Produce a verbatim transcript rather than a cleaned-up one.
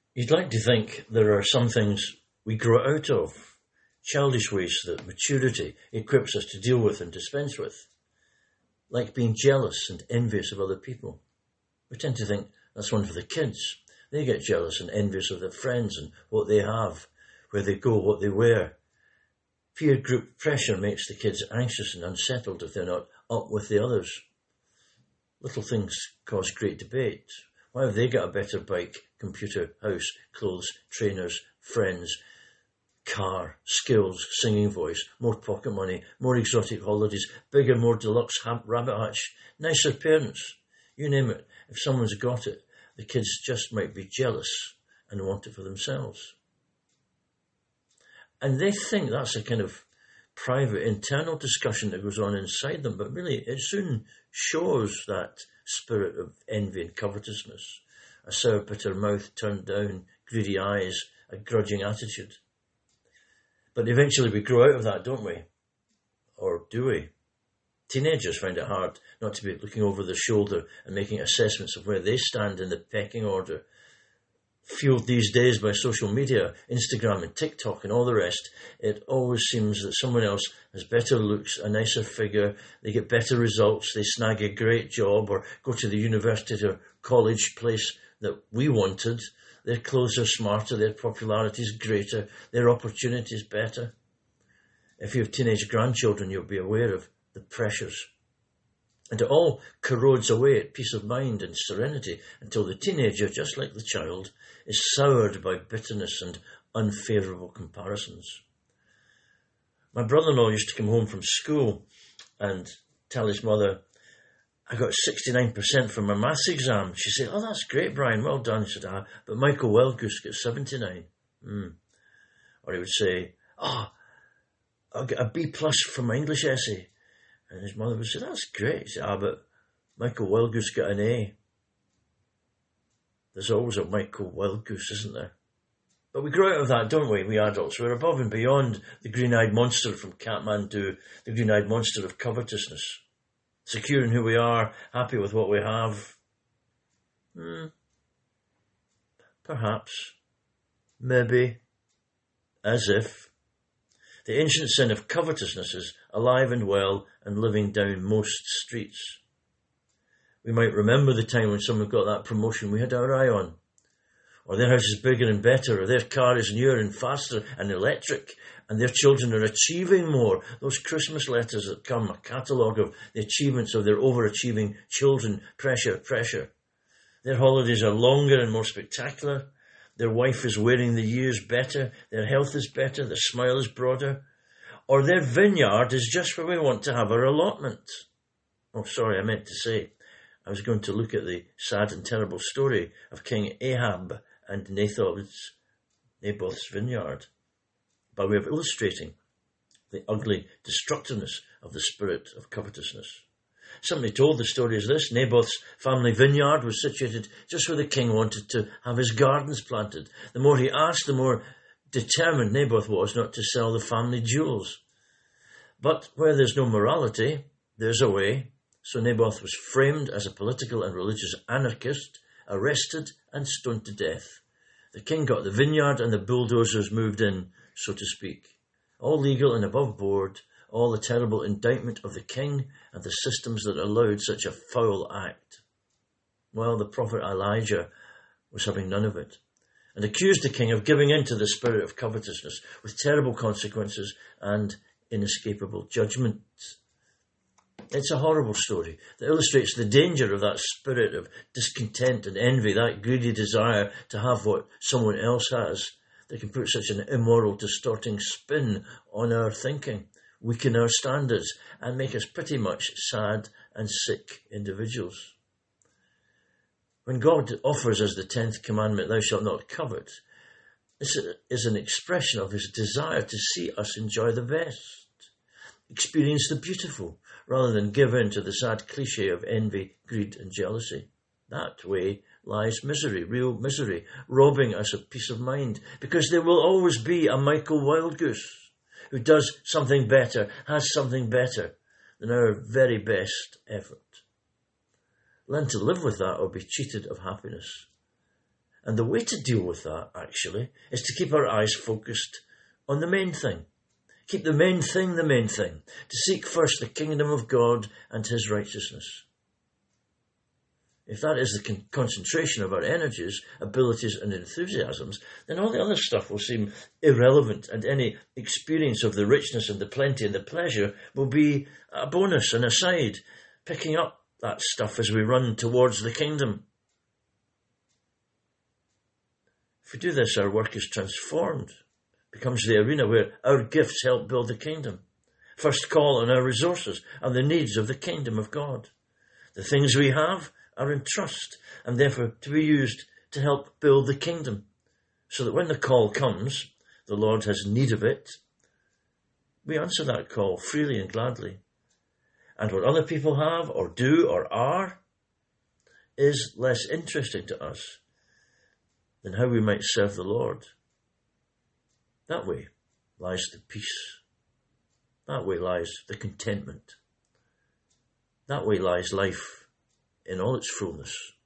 You'd like to think there are some things we grow out of, childish ways that maturity equips us to deal with and dispense with, like being jealous and envious of other people. We tend to think that's one for the kids. They get jealous and envious of their friends and what they have, where they go, what they wear. Peer group pressure makes the kids anxious and unsettled if they're not up with the others. Little things cause great debate. Why have they got a better bike, computer, house, clothes, trainers, friends, car, skills, singing voice, more pocket money, more exotic holidays, bigger, more deluxe ha- rabbit hutch, nicer parents? You name it. If someone's got it, the kids just might be jealous and want it for themselves. And they think that's a kind of private, internal discussion that goes on inside them, but really it soon shows that spirit of envy and covetousness, a sour, bitter mouth turned down, greedy eyes, a grudging attitude. But eventually we grow out of that, don't we? Or do we? Teenagers find it hard not to be looking over their shoulder and making assessments of where they stand in the pecking order. Fueled these days by social media, Instagram and TikTok and all the rest, it always seems that someone else has better looks, a nicer figure, they get better results, they snag a great job or go to the university or college place that we wanted. Their clothes are smarter, their popularity is greater, their opportunities better. If you have teenage grandchildren, you'll be aware of the pressures. And it all corrodes away at peace of mind and serenity until the teenager, just like the child, is soured by bitterness and unfavourable comparisons. My brother-in-law used to come home from school and tell his mother, I got sixty-nine percent from my maths exam. She'd say, oh, that's great, Brian, well done. He said, ah, but Michael Wellgoose got seventy-nine. Mm. Or he would say, oh, I'll get a B plus for my English essay. And his mother would say, that's great. He said, ah, but Michael Wellgoose got an A. There's always a Michael Wellgoose, isn't there? But we grow out of that, don't we, we adults? We're above and beyond the green-eyed monster from Kathmandu, the green-eyed monster of covetousness. Secure in who we are, happy with what we have. Hmm. Perhaps. Maybe. As if. The ancient sin of covetousness is alive and well and living down most streets. We might remember the time when someone got that promotion we had our eye on. Or their house is bigger and better, or their car is newer and faster and electric, and their children are achieving more. Those Christmas letters that come, a catalogue of the achievements of their overachieving children. Pressure, pressure. Their holidays are longer and more spectacular. Their wife is wearing the years better. Their health is better. Their smile is broader. Or their vineyard is just where we want to have our allotment. Oh, sorry, I meant to say, I was going to look at the sad and terrible story of King Ahab and Naboth's, Naboth's vineyard, by way of illustrating the ugly destructiveness of the spirit of covetousness. Somebody told the story as this: Naboth's family vineyard was situated just where the king wanted to have his gardens planted. The more he asked, the more determined Naboth was not to sell the family jewels. But where there's no morality, there's a way. So Naboth was framed as a political and religious anarchist, arrested and stoned to death. The king got the vineyard and the bulldozers moved in, so to speak. All legal and above board, all the terrible indictment of the king and the systems that allowed such a foul act. Well, the prophet Elijah was having none of it, and accused the king of giving in to the spirit of covetousness with terrible consequences and inescapable judgment. It's a horrible story that illustrates the danger of that spirit of discontent and envy, that greedy desire to have what someone else has, that can put such an immoral, distorting spin on our thinking, weaken our standards, and make us pretty much sad and sick individuals. When God offers us the tenth commandment, thou shalt not covet, this is an expression of his desire to see us enjoy the best, experience the beautiful, rather than give in to the sad cliche of envy, greed and jealousy. That way lies misery, real misery, robbing us of peace of mind, because there will always be a Michael Wildgoose who does something better, has something better than our very best effort. Learn to live with that or be cheated of happiness. And the way to deal with that, actually, is to keep our eyes focused on the main thing. Keep the main thing the main thing. To seek first the kingdom of God and his righteousness. If that is the con- concentration of our energies, abilities and enthusiasms, then all the other stuff will seem irrelevant, and any experience of the richness and the plenty and the pleasure will be a bonus, an aside, picking up that stuff as we run towards the kingdom. If we do this, our work is transformed, becomes the arena where our gifts help build the kingdom. First call on our resources and the needs of the kingdom of God. The things we have are in trust and therefore to be used to help build the kingdom, so that when the call comes, the Lord has need of it, we answer that call freely and gladly. And what other people have or do or are is less interesting to us than how we might serve the Lord. That way lies the peace. That way lies the contentment. That way lies life in all its fullness.